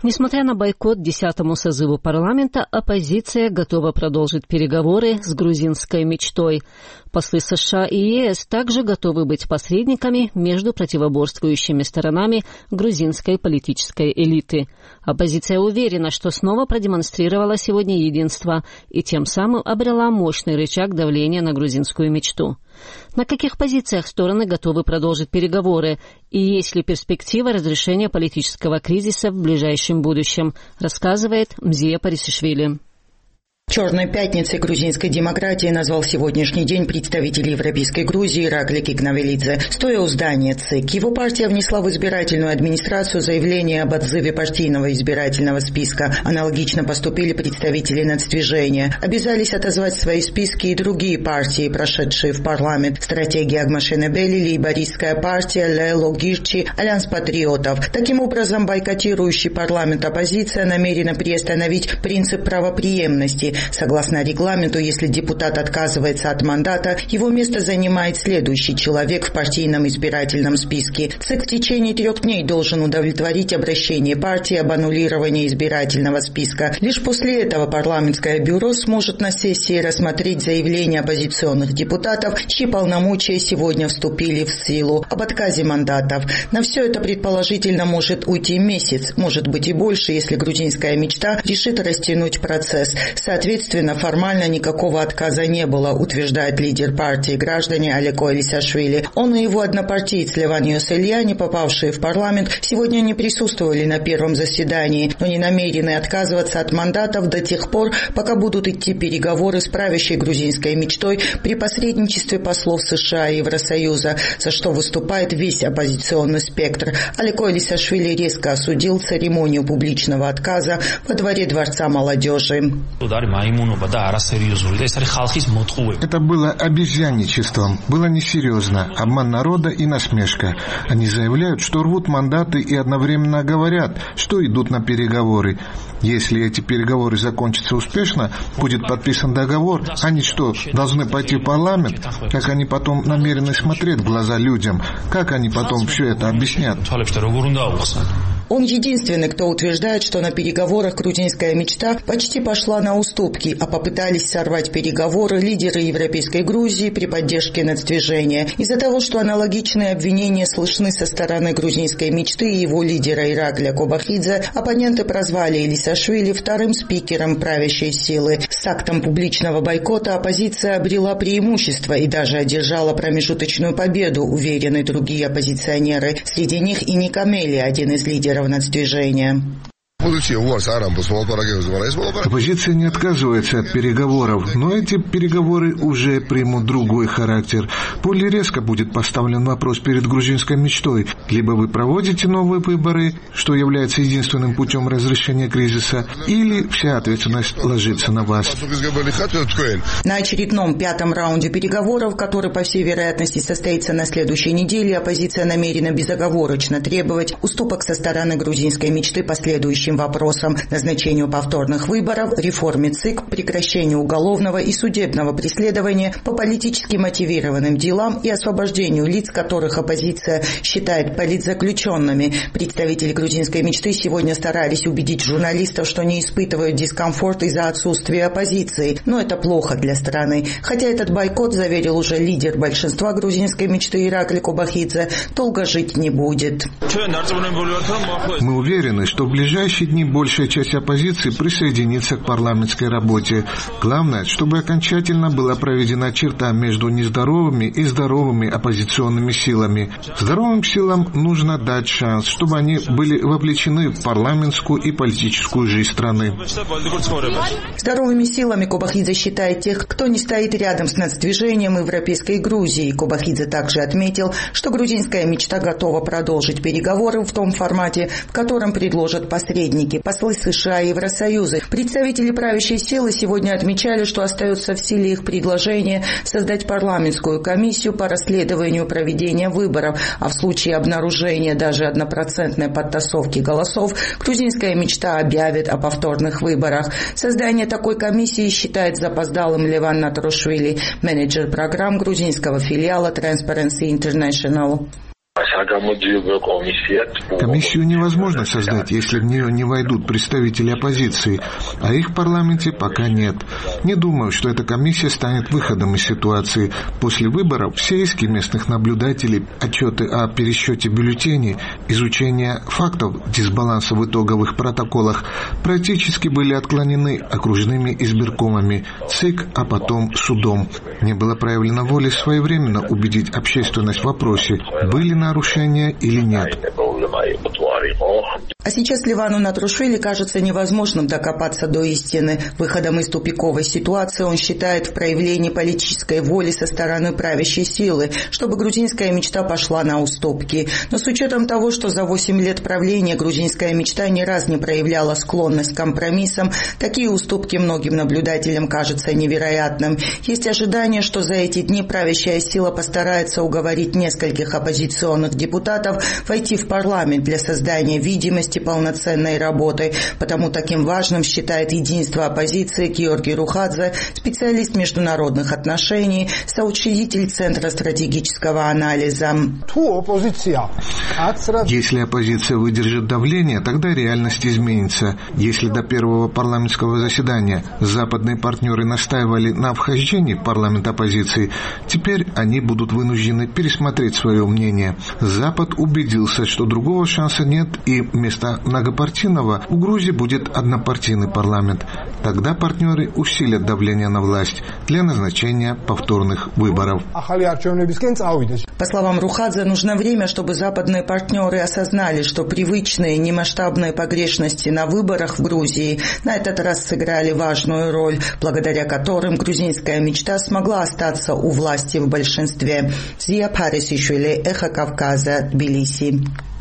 Несмотря на бойкот 10-му созыву парламента, оппозиция готова продолжить переговоры с грузинской мечтой. Послы США и ЕС также готовы быть посредниками между противоборствующими сторонами грузинской политической элиты. Оппозиция уверена, что снова продемонстрировала сегодня единство и тем самым обрела мощный рычаг давления на грузинскую мечту. На каких позициях стороны готовы продолжить переговоры и есть ли перспектива разрешения политического кризиса в ближайшем будущем, рассказывает Мзия Парисишвили. «Черной пятницей грузинской демократии» назвал сегодняшний день представитель Европейской Грузии Иракли Кикнавелидзе, стоя у здания ЦИК. Его партия внесла в избирательную администрацию заявление об отзыве партийного избирательного списка. Аналогично поступили представители нацдвижения. Обязались отозвать свои списки и другие партии, прошедшие в парламент. Стратегия Агмашенебели, лейбористская партия, Лело Гирчи, Альянс патриотов. Таким образом, бойкотирующий парламент оппозиция намерена приостановить принцип правопреемности. Согласно регламенту, если депутат отказывается от мандата, его место занимает следующий человек в партийном избирательном списке. ЦИК в течение 3 дней должен удовлетворить обращение партии об аннулировании избирательного списка. Лишь после этого парламентское бюро сможет на сессии рассмотреть заявления оппозиционных депутатов, чьи полномочия сегодня вступили в силу, об отказе мандатов. На все это предположительно может уйти месяц, может быть и больше, если грузинская мечта решит растянуть процесс. Соответственно, формально никакого отказа не было, утверждает лидер партии «Граждане» Алеко Элисашвили. Он и его однопартиец Леван Йосельяни, попавшие в парламент, сегодня не присутствовали на первом заседании, но не намерены отказываться от мандатов до тех пор, пока будут идти переговоры с правящей грузинской мечтой при посредничестве послов США и Евросоюза, за что выступает весь оппозиционный спектр. Алеко Элисашвили резко осудил церемонию публичного отказа во дворе Дворца молодежи. Это было обезьянничеством, было несерьезно, обман народа и насмешка. Они заявляют, что рвут мандаты и одновременно говорят, что идут на переговоры. Если эти переговоры закончатся успешно, будет подписан договор, они что, должны пойти в парламент? Как они потом намерены смотреть в глаза людям? Как они потом все это объяснят? Он единственный, кто утверждает, что на переговорах грузинская мечта почти пошла на уступки, а попытались сорвать переговоры лидеры Европейской Грузии при поддержке нацдвижения. Из-за того, что аналогичные обвинения слышны со стороны грузинской мечты и его лидера Иракля Кобахидзе, оппоненты прозвали Элисашвили вторым спикером правящей силы. С актом публичного бойкота оппозиция обрела преимущество и даже одержала промежуточную победу, уверены другие оппозиционеры. Среди них и Никамели, один из лидеров нацдвижения. Оппозиция не отказывается от переговоров, но эти переговоры уже примут другой характер. Более резко будет поставлен вопрос перед грузинской мечтой. Либо вы проводите новые выборы, что является единственным путем разрешения кризиса, или вся ответственность ложится на вас. На очередном 5-м раунде переговоров, который, по всей вероятности, состоится на следующей неделе, оппозиция намерена безоговорочно требовать уступок со стороны грузинской мечты по следующим вопросам: назначению повторных выборов, реформе ЦИК, прекращению уголовного и судебного преследования по политически мотивированным делам и освобождению лиц, которых оппозиция считает политзаключенными. Представители грузинской мечты сегодня старались убедить журналистов, что не испытывают дискомфорт из-за отсутствия оппозиции, но это плохо для страны. Хотя этот бойкот, заверил уже лидер большинства грузинской мечты Иракли Кобахидзе, долго жить не будет. Мы уверены, что в ближайшие дни большая часть оппозиции присоединится к парламентской работе. Главное, чтобы окончательно была проведена черта между нездоровыми и здоровыми оппозиционными силами. Здоровым силам нужно дать шанс, чтобы они были вовлечены в парламентскую и политическую жизнь страны. Здоровыми силами Кобахидзе считает тех, кто не стоит рядом с нацдвижением Европейской Грузии. Кобахидзе также отметил, что грузинская мечта готова продолжить переговоры в том формате, в котором предложат посредники, послы США и Евросоюза. Представители правящей силы сегодня отмечали, что остается в силе их предложение создать парламентскую комиссию по расследованию проведения выборов, а в случае обнаружения даже 1% подтасовки голосов, грузинская мечта объявит о повторных выборах. Создание такой комиссии считает запоздалым Леван Натрушвили, менеджер программ грузинского филиала Transparency International. Комиссию невозможно создать, если в нее не войдут представители оппозиции, а их в парламенте пока нет. Не думаю, что эта комиссия станет выходом из ситуации. После выборов все иски местных наблюдателей, отчеты о пересчете бюллетеней, изучение фактов дисбаланса в итоговых протоколах практически были отклонены окружными избиркомами, ЦИК, а потом судом. Не было проявлено воли своевременно убедить общественность в вопросе, были нарушения или нет. А сейчас Ливану Натрушвили кажется невозможным докопаться до истины. Выходом из тупиковой ситуации он считает в проявлении политической воли со стороны правящей силы, чтобы грузинская мечта пошла на уступки. Но с учетом того, что за 8 лет правления грузинская мечта ни разу не проявляла склонность к компромиссам, такие уступки многим наблюдателям кажутся невероятным. Есть ожидание, что за эти дни правящая сила постарается уговорить нескольких оппозиционных депутатов войти в парламент для создания видимости полноценной работы. Потому таким важным считает единство оппозиции Георгий Рухадзе, специалист международных отношений, соучредитель Центра стратегического анализа. Если оппозиция выдержит давление, тогда реальность изменится. Если до первого парламентского заседания западные партнеры настаивали на вхождении в парламент оппозиции, теперь они будут вынуждены пересмотреть свое мнение. Запад убедился, что другого шанса нет, и вместо многопартийного у Грузии будет однопартийный парламент. Тогда партнеры усилят давление на власть для назначения повторных выборов. По словам Рухадзе, нужно время, чтобы западные партнеры осознали, что привычные немасштабные погрешности на выборах в Грузии на этот раз сыграли важную роль, благодаря которым грузинская мечта смогла остаться у власти в большинстве. Зия Парисишвили, Эхо Кавказа, Тбилиси.